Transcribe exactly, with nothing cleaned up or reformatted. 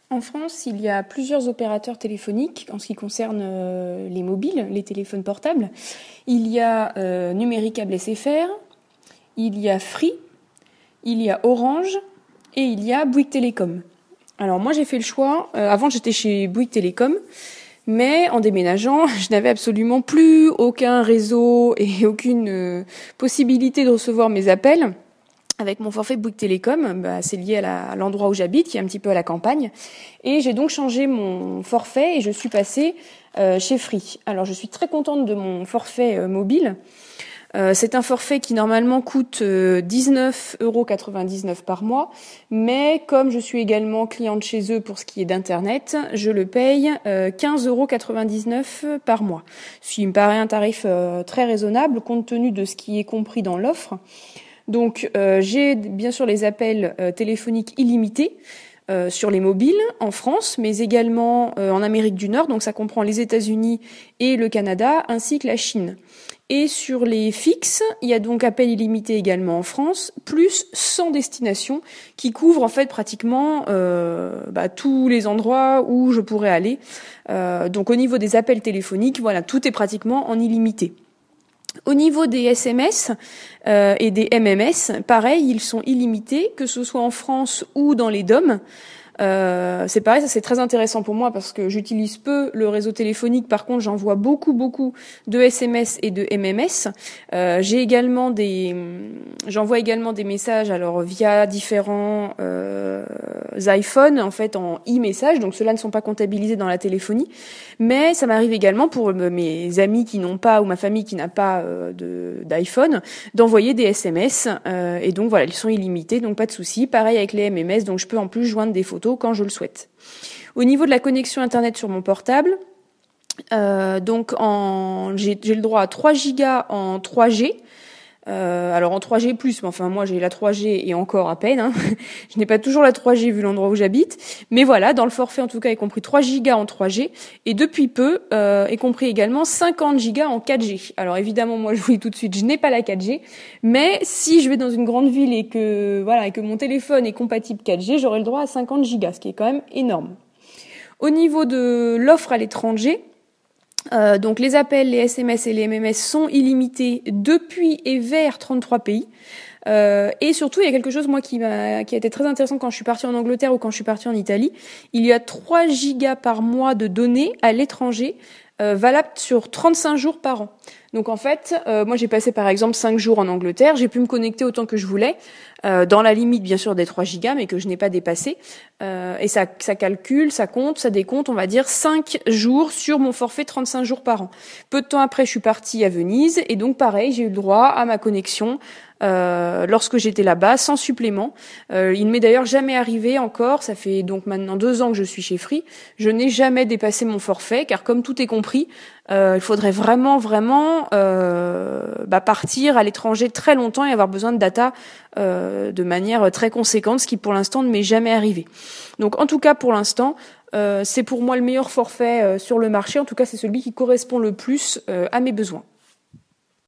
En France, il y a plusieurs opérateurs téléphoniques en ce qui concerne euh, les mobiles, les téléphones portables. Il y a euh, Numéricable S F R, il y a Free, il y a Orange et il y a Bouygues Télécom. Alors moi j'ai fait le choix, euh, avant j'étais chez Bouygues Télécom, mais en déménageant, je n'avais absolument plus aucun réseau et aucune euh, possibilité de recevoir mes appels. Avec mon forfait Bouygues Télécom, bah, c'est lié à, la, à l'endroit où j'habite, qui est un petit peu à la campagne. Et j'ai donc changé mon forfait et je suis passée euh, chez Free. Alors je suis très contente de mon forfait euh, mobile. Euh, c'est un forfait qui normalement coûte euh, dix-neuf euros quatre-vingt-dix-neuf par mois, mais comme je suis également cliente chez eux pour ce qui est d'internet, je le paye euh, quinze euros quatre-vingt-dix-neuf par mois. Ce qui me paraît un tarif euh, très raisonnable compte tenu de ce qui est compris dans l'offre. Donc euh, j'ai bien sûr les appels euh, téléphoniques illimités euh, sur les mobiles en France, mais également euh, en Amérique du Nord, donc ça comprend les États-Unis et le Canada, ainsi que la Chine. Et sur les fixes, il y a donc appel illimité également en France, plus cent destinations qui couvrent en fait pratiquement euh, bah, tous les endroits où je pourrais aller. Euh, donc au niveau des appels téléphoniques, voilà, tout est pratiquement en illimité. Au niveau des S M S euh, et des M M S, pareil, ils sont illimités, que ce soit en France ou dans les D O M. Euh, c'est pareil, ça c'est très intéressant pour moi parce que j'utilise peu le réseau téléphonique. Par contre, j'envoie beaucoup, beaucoup de S M S et de M M S. Euh, j'ai également des, j'envoie également des messages alors via différents euh, iPhones en fait en e-message. Donc ceux-là ne sont pas comptabilisés dans la téléphonie, mais ça m'arrive également pour mes amis qui n'ont pas ou ma famille qui n'a pas euh, de d'iPhone d'envoyer des S M S euh, et donc voilà, ils sont illimités, donc pas de souci. Pareil avec les M M S, donc je peux en plus joindre des photos quand je le souhaite. Au niveau de la connexion internet sur mon portable, euh, donc en, j'ai, j'ai le droit à trois gigas en trois G. Euh, alors en trois G plus, mais enfin moi j'ai la trois G et encore à peine. Hein. Je n'ai pas toujours la trois G vu l'endroit où j'habite, mais voilà, dans le forfait en tout cas est compris trois gigas en trois G et depuis peu euh, est compris également cinquante gigas en quatre G. Alors évidemment moi je vous dis tout de suite, je n'ai pas la quatre G, mais si je vais dans une grande ville et que voilà et que mon téléphone est compatible quatre G, j'aurai le droit à cinquante gigas, ce qui est quand même énorme. Au niveau de l'offre à l'étranger, Euh, donc les appels, les S M S et les M M S sont illimités depuis et vers trente-trois pays. Euh, et surtout, il y a quelque chose moi qui m'a qui a été très intéressant quand je suis partie en Angleterre ou quand je suis partie en Italie. Il y a trois gigas par mois de données à l'étranger, euh, valables sur trente-cinq jours par an. Donc en fait, euh, moi j'ai passé par exemple cinq jours en Angleterre, j'ai pu me connecter autant que je voulais, euh, dans la limite bien sûr des trois gigas, mais que je n'ai pas dépassé. Euh, et ça, ça calcule, ça compte, ça décompte, on va dire cinq jours sur mon forfait trente-cinq jours par an. Peu de temps après, je suis partie à Venise, et donc pareil, j'ai eu le droit à ma connexion Euh, lorsque j'étais là-bas, sans supplément. Euh, il ne m'est d'ailleurs jamais arrivé encore, ça fait donc maintenant deux ans que je suis chez Free, je n'ai jamais dépassé mon forfait, car comme tout est compris, euh, il faudrait vraiment, vraiment euh, bah, partir à l'étranger très longtemps et avoir besoin de data euh, de manière très conséquente, ce qui pour l'instant ne m'est jamais arrivé. Donc en tout cas pour l'instant, euh, c'est pour moi le meilleur forfait euh, sur le marché, en tout cas c'est celui qui correspond le plus euh, à mes besoins.